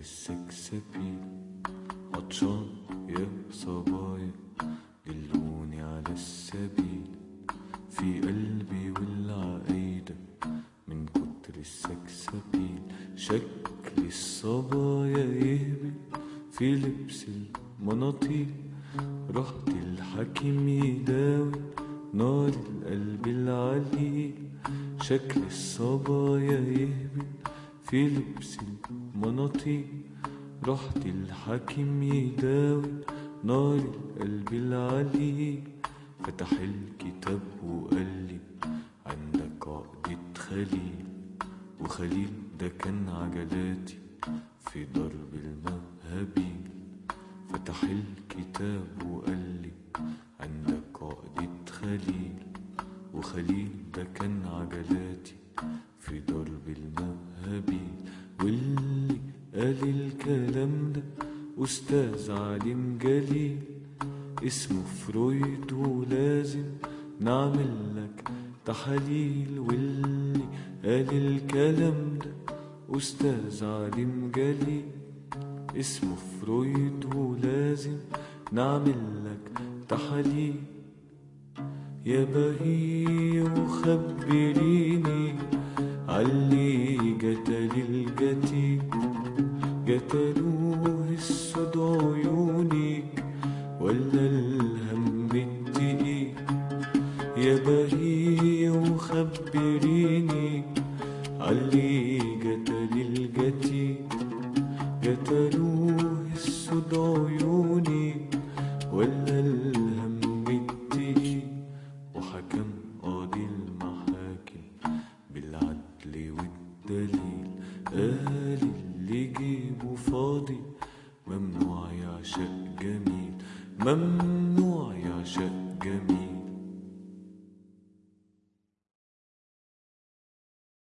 السكسبيل. عطشان يا صبايا دلوني على السبيل، في قلبي والعقيدة من كتر السكسبيل. شكل الصبايا يهبل في لبس المناطيل، رحت الحكيم يداوي نار القلب العليل. شكل الصبايا يهبل في لبس المناطيل، رحت الحكيم يداوي نار القلب العليل. فتح الكتاب وقال لي عندك عقدة خليل، وخليل ده كان عجلاتي في ضرب المهابيل. فتح الكتاب وقال لي عندك عقدة خليل، وخليل ده كان عجلاتي في ضرب المهابيل. واللي قال الكلام ده أستاذ عالم جليل اسمه فرويد، ولازم نعمل لك تحاليل. واللي قال الكلام ده أستاذ عالم جليل اسمه فرويد، ولازم نعمل لك تحاليل. يا بهية وخبريني عاللي قتل القتيل، قتلوه السود عيونك ولا الهم التقيل. يا بهية وخبريني عاللي قتل القتيل، قتلوه السود عيونك ولا الهم التقيل. وحكم قاضي المحاكم بالعدل والدليل، قال اللي جيبه فاضي ممنوع يعشق جميل، ممنوع يعشق جميل.